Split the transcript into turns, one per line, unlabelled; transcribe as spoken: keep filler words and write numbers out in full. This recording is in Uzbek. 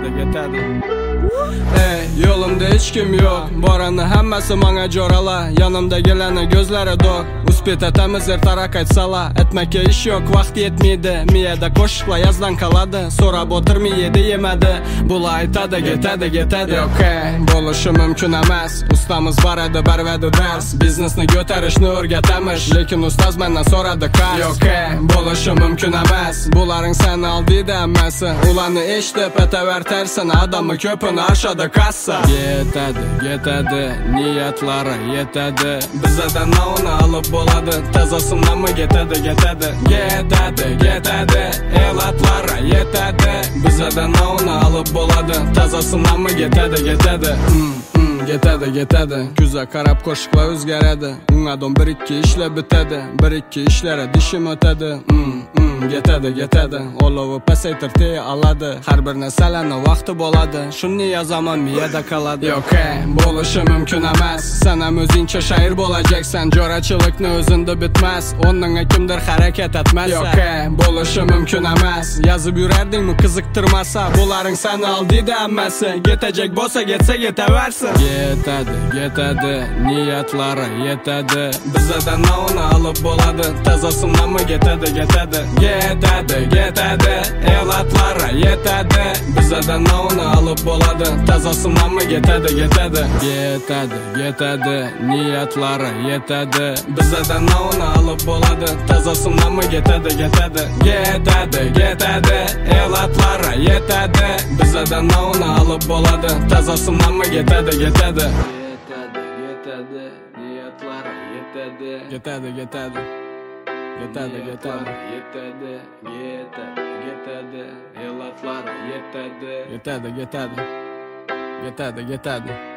Yetadi, yetadi. Ey, yo'limda hech kim yo'q. Borani hammasi menga jo'rala. Yonimdagilarni ko'zlari do'q. Uspet etamiz ertaroq aytsala. Etmakka ish yo'q, vaqt yetmaydi. Miyada qo'shiqlar yozdan qoladi. So'rab o'tirmaydi, yemadi. Bular aytadi, ketadi, ketadi. Okey, bo'lishi mumkin emas. Ustamiz bor edi, barvadi dars. Biznesni ko'tarishni o'rgatamiz, lekin ustoz mendan so'radi qars. Okey, bo'lishi mumkin emas. Bularning seni oldida hammasi. Ularni eshitib atavertarsan, odamni ko'pini aşada kassa. Yetadi, yetadi, niyatlari yetadi. Bizadan navni olib bo'ladi, tazosindanmi yetadi, yetadi. Yetadi, yetadi, elatlari yetadi. Bizadan navni olib bo'ladi, tazosindanmi yetadi, yetadi. Yetadi, yetadi. Kuzga qarab qo'shiqlar o'zgaradi. Ungadon bir ikki ishlar bitadi, bir ikki ishlari dishim o'tadi. Yetadi, yetadi. Olovi pasaytirti oladi. Har bir narsalarning vaqti bo'ladi. Shuni yozaman, miyada qoladi. Okey, bo'lishi mumkin emas. Sen ham o'zingcha shoir bo'lajaksan. Jo'rachilikni o'zingda bitmas. O'rningga kimdir harakat etmasa. Okey, bo'lishi mumkin emas. Yozib yurardingmi qiziqtirmasa, bularning seni oldida hammasi. Yetajak bo'lsa, yetsa yetaversin. Yetadi, yetadi, niyatlari yetadi. Bizadan navni olib bo'ladi, tazosindanmi yetadi, yetadi. Yetadi, yetadi, elatlari yetadi. Bizadan navni olib bo'ladi, tazosindanmi yetadi, yetadi. Yetadi, yetadi, niyatlari yetadi. Bizadan navni olib bo'ladi, tazosindanmi yetadi, yetadi. Yetadi, yetadi, elatlari yetadi. Bizadan navni olib bo'ladi, tazosindanmi yetadi, yetadi. Yetadi, yetadi, niyatlari yetadi. Yetadi, yetadi. Yetadi, yetadi, yetadi, yetadi, yetadi, elatlari yetadi. Yetadi, yetadi, yetadi, yetadi.